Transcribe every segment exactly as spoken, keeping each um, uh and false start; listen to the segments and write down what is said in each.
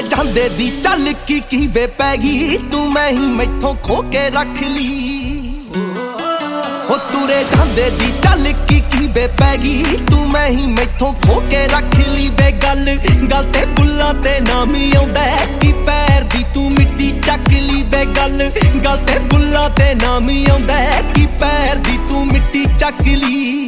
ਜਾਂਦੇ ਦੀ ਚੱਲ ਕੀ ਕੀ ਵੇ ਪੈ ਗਈ ਤੂੰ ਮੈਂ ਹੀ ਮੈਥੋਂ ਖੋ ਕੇ ਰੱਖ ਲਈ। ਹੋ ਤੁਰੇ ਜਾਂਦੇ ਦੀ ਚੱਲ ਕੀ ਕੀ ਵੇ ਪੈ ਗਈ ਤੂੰ ਮੈਂ ਹੀ ਮੈਥੋਂ ਖੋ ਕੇ ਰੱਖ ਲਈ ਵੇ। ਗੱਲ ਗੱਲ ਤੇ ਬੁੱਲਾਂ ਤੇ ਨਾਮ ਆਉਂਦਾ ਕੀ ਪੈਰ ਦੀ ਤੂੰ ਮਿੱਟੀ ਚੱਕ ਲਈ ਵੇ। ਗੱਲ ਗੱਲ ਤੇ ਬੁੱਲਾਂ ਤੇ ਨਾਮ ਆਉਂਦਾ ਕੀ ਪੈਰ ਦੀ ਤੂੰ ਮਿੱਟੀ ਚੱਕ ਲਈ।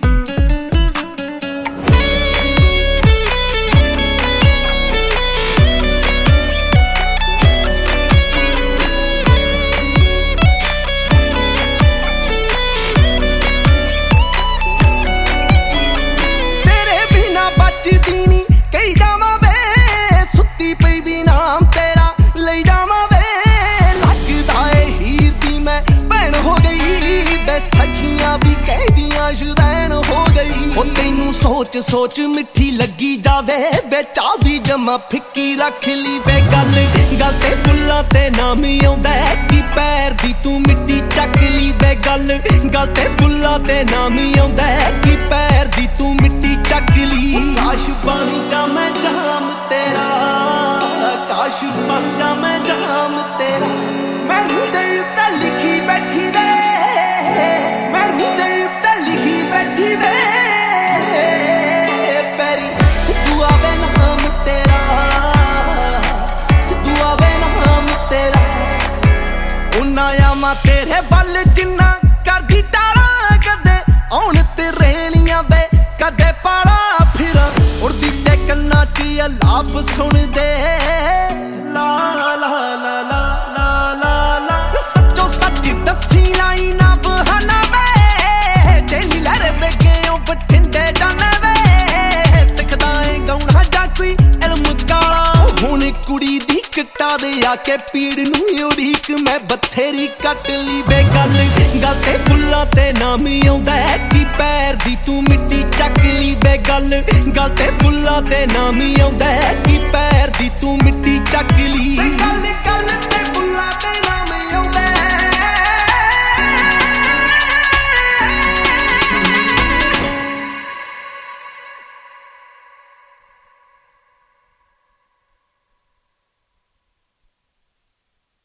ਕਈ ਜਾਵਾਂ ਵੇ ਸੁੱਤੀ ਪਈ ਵੀ ਨਾਮ ਤੇਰਾ ਲਈ ਜਾਵਾਂ ਵੇ। ਲੱਗਦਾ ਏ ਹੀਰ ਦੀ ਮੈਂ ਭੈਣ ਹੋ ਗਈ ਵੇ ਸਖੀਆਂ ਵੀ ਕਹਿੰਦੀਆਂ ਸ਼ੁਦੈਣ ਹੋ ਗਈ। ਉਹ ਤੈਨੂੰ ਸੋਚ ਸੋਚ ਮਿੱਠੀ ਲੱਗੀ ਜਾਵੇ ਵੇ ਚਾਹ ਵੀ ਜਮਾ ਫਿੱਕੀ ਰੱਖ ਲਈ ਵੇ। ਗੱਲ ਗੱਲ ਤੇ ਬੁੱਲਾਂ ਤੇ ਨਾਮ ਆਉਂਦਾ ਕੀ ਪੈਰ ਦੀ ਤੂੰ ਮਿੱਟੀ ਚੱਕ ਲਈ ਵੇ। ਗੱਲ ਗੱਲ ਤੇ ਬੁੱਲਾਂ ਤੇ ਨਾਮ ਆਉਂਦਾ ਕੀ ਪੈਰ ਦੀ ਤੂੰ ਮਿੱਟੀ ਚੱਕ ਲਈ। ਕਾਸ਼ ਬਣ ਜਾ ਮੈਂ ਜਾਮ ਤੇਰਾ ਕਾਸ਼ ਬਣ ਜਾ ਮੈਂ ਜਾਮ ਤੇਰਾ ਮੈਂ ਰੂਹ ਦੇ ਉੱਤੇ ਲਿਖੀ ਬੈਠੀ ਵੇ ਮੈਂ ਰੂਹ ਦੇ ਉੱਤੇ ਲਿਖੀ ਬੈਠੀ ਵੇ। ਪੈਰੀ ਸਿੱਧੂ ਆਵੇ ਨਾਮ ਤੇਰਾ ਸਿੱਧੂ ਆਵੇ ਨਾਮ ਤੇਰਾ। ਉਨਾ ਆਵਾਂ ਤੇਰੇ ਵੱਲ ਜਿੰਨਾ ਕਰਦੀ ਟਾਰਾਂ ਕਦੇ ਆਉਣ ਤੇ ਰੇਲੀਆਂ ਵੇ ਕਦੇ ਪਾਲਾ ਫਿਰਾਂ ਉੜਦੀ ਤੇ ਕੰਨਾਂ ਚ ਅਲਾਪ ਸੁਣਦੇ ਲਾ ਲਾ ਲਾ ਲਾ ਲਾ ਲਾ ਲਾ। ਸੱਚੋ ਸੱਚ ਦੱਸੀ ਲਾਈ ਨਾ ਬਹਾਨਾ ਵੇ ਡੇਲੀ ਲਹਿਰੇ ਬੇਗਿਓ ਬਠਿੰਡੇ ਜਾਣਾ ਵੇ। ਸਿੱਖਦਾ ਏ ਗਾਉਣਾ ਜਾਂ ਕੋਈ ਇਲਮ ਕਾਲਾ ਹੁਣ ਕੁੜੀ ਦੀ ਕਿੱਟਾ ਦੇ ਆ ਕੇ ਪੀੜ ਨੂੰ ਉਡੀਕ ਮੈਂ ਬਥੇਰੀ ਕੱਟ ਲਈ ਵੇ। ਗੱਲ ਗੱਲ ਤੇ ਬੁੱਲਾਂ ਤੇ ਨਾਮ ਆਉਂਦਾ ਕੀ ਪੈਰ ਦੀ ਤੂੰ ਮਿੱਟੀ ਚੱਕ ਲਈ ਵੇ। ਗੱਲ ਗੱਲ ਤੇ ਬੁੱਲਾਂ ਤੇ ਨਾਮ ਆਉਂਦਾ ਕੀ ਪੈਰ ਦੀ ਤੂੰ ਮਿੱਟੀ ਚੱਕ ਲਈ। ਗੱਲ ਗੱਲ